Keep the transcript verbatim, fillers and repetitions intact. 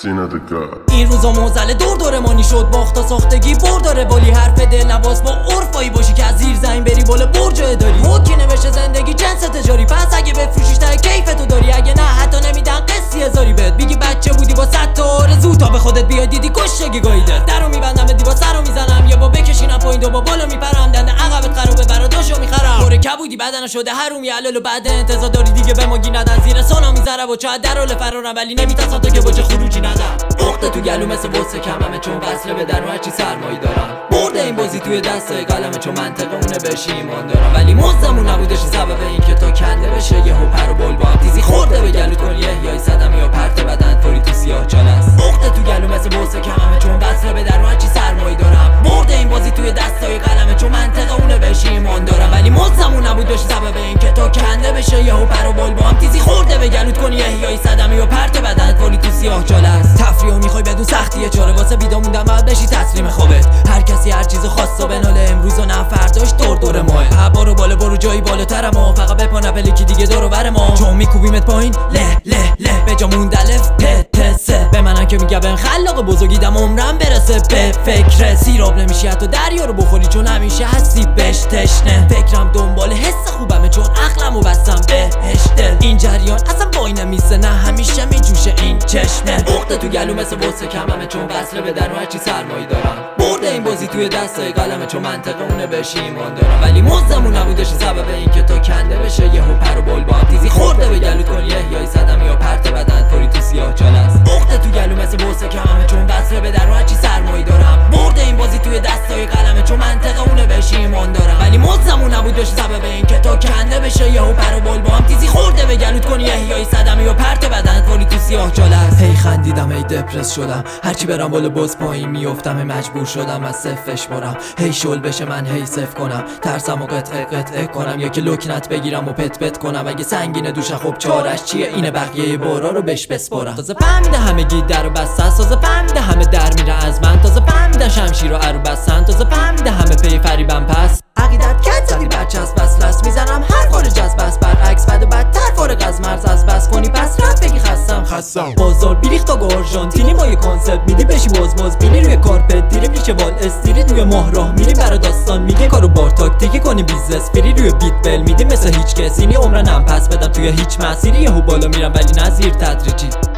این روزا موزل دور دورمانی شد، باختا ساختگی بر داره ولی حرف دل نواز با عرفایی باشی که از زیر زمین بری بالا برج اداری. حکی نوشته زندگی جنس تجاری، پس اگه بفروشیش تا کیفتو داری، اگه نه حتی نمیدن قصی هزاری بهت. میگی بچه بودی با صد تا آرزو تا به خودت بیای دیدی کشتگی گاییده. درو میبندم به دیوار سرو میزنم، یا با بکشینم پایین دو با بالا میپرم، دنده عقبت خرابه براداشو میخرم. پر کبودی بدن شده حرومی علل و بعد انتظار داری دیگه به ماگی ندن، زیر سونا میذاره و چا درول فرارم ولی نمیترسم تا که وجه خروجی ندم. عقده تو گلو مثل وسه کممه چون وصله به در هرچی سرمایی دارم. برده این بازی توی دستای قلمه چون منطقه اونه بهش ایمان دارم، ولی مزدمون نبودش سبب این که تا کنده بشه یهو پر و بل با هم تیزی خورده به گلوت کن یحیای صدم یا پرت بدن طوری تو سیاه چال است. عقده تو گلو مثل وسه کممه چون وصله به در هرچی سرمایی دارم. برده این بازی توی دستای قلمه چون منطقه اونه بهش ایمان دارم، ولی مزدمون نبودش سبب این که تا کنده بشه یهو پر و بل با هم تیزی خورده به گلوت کن یحیای صدم یا پرت بدن طوری تو سیاه چال است. تفریح میخوای بدون سختیه، چاره واسه بیدا موندن بعد بشی تسلیم خوابت. هر کسی هر چیزو خواسته بناله، امروز و نه فرداش دور دور ماه. هوا رو بالا برو جایی بالاتر ما، فقط بپا نپلکی دیگه دور و بر ما. چون میکوبیمت پایین له له له به جا موند الف پ ت س. به منن که میگه بن خلاق بزرگیدم عمرم برسه به فکر سیراب نمیشی حتی دریا رو بخوری چون همیشه هستی بهش تشنه. فکرم دنبال حس خوبمه چون عقلمو بستم بهشته. این جریان اصلا وای نمیسه نه همیشه میجوشه این چشمه. عقده تو گلو مثل وسه کممه چون وصله به در هرچی سرمایی دارم. برده این بازی توی دستای قلمه چون منطقه اونه بهش ایمان دارم، ولی مزدمون نبودش سبب این که تا کنده بشه یهو پر و بل با هم تیزی خورده به گلوت کن یحیای صدم یا پرت بدن طوری تو سیاه چال است. عقده تو گلو مثل وسه کممه چون وصله به در هرچی سرمایی دارم. برده این بازی توی دستای قلمه چون منطقه اونه بهش ایمان دارم، ولی مزدمون نبودش سبب این که تا کنده بشه یهو پر و بل با هم تیزی خورده به گلوت کن یحیای صدم یا پرت بدن طوری تو سیاه چال است. هی خندیدم هی دپرس شدم، هرچی برم بالا باز پایین میافتم، مجبور شدم از صفرش برم. هی شل بشه من هی صفر کنم، ترسم و قطعه قطعه کنم یا که لکنت بگیرم و پت پت کنم. اگه سنگینه دوش خب چارش چیه اینه بقیه بارا رو بهش بسپرم. تازه فهمیده همگی در و بسته، تازه فهمیده همه در میره از من، تازه فهمیده شمشیر رو ارو بستن، تازه فهمیده همه پی فریبم پس. عقیدت کت زدی بچسب بس لست میزنم هر خارج از بس، برعکس بد و بدتر فارغ از مرز از بس کنی پس رفت بگی خستم خستم. بازار بیریخت تا گارژانتینی ما یه کانسپت میدی بشی باز باز بینی روی کارپت دیری میشه وال استریت روی ماه راه میری برا داستان میگه کارو بار تاکتیکی کنی بیزنس فری روی بیت بل میدی مثل هیچ کسی نی عمرنم پس بدم توی هیچ مسیری یهو بالا میرم ولی نزیر تدریجی.